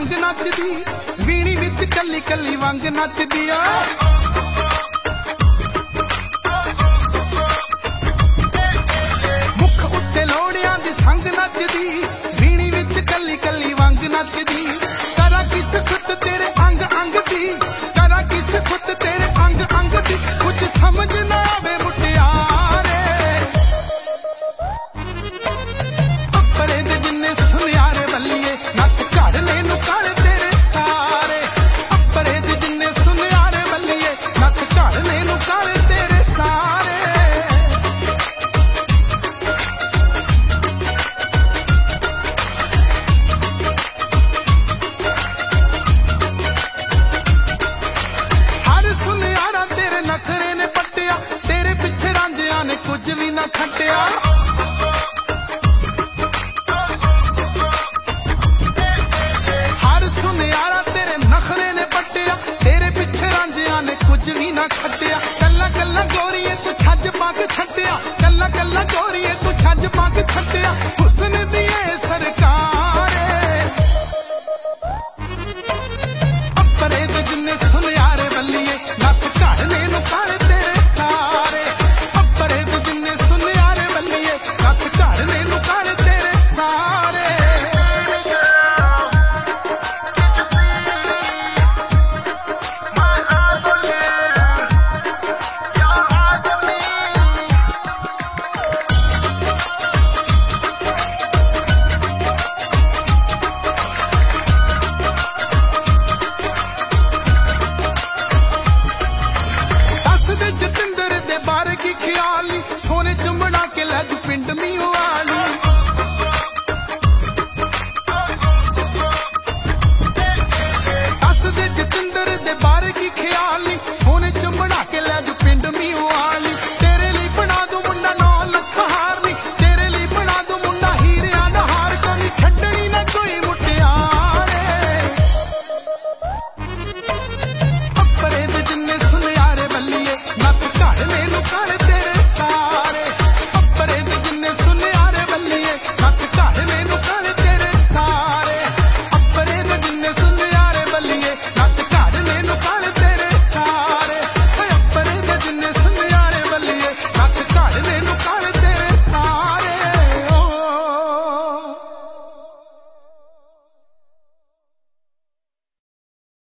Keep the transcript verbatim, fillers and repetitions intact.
संग नचदी वीणी विच कली कली वंग नचदी आ मुख उत्ते लोड़ियां दी संग नचदी वीणी विच कली कली वंग नचदी करा किस खुद तेरे अंग अंग दी करा किस खुद तेरे अंग अंग दी कुछ समझ ना आवे मुटियारे अपरे दे जिन्ने सुनियारे बल्लिए नत घर ने नुकाले तेरे सारे अपरे दे जिन्ने सुनियारे बल्लिए नत घर ने नुकाले तेरे सारे हर सुनियारा तेरे नखरे ने पट्टिया तेरे पिछे रांझिया ने कुछ भी ना खटिया कुछ भी ना खटिया कला कला गोरीए तू छज पग छटिया कला कला गोरीए तू छज पग छटिया हुस्न दिए सरकारे अपरे दे जिन्ने सुनियारे बल्लिए नत घर ने नुकाले तेरे सारे अपरे दे जिन्ने सुनियारे बल्लिए नत घर ने नुकाले तेरे सारे सोने च बना के लै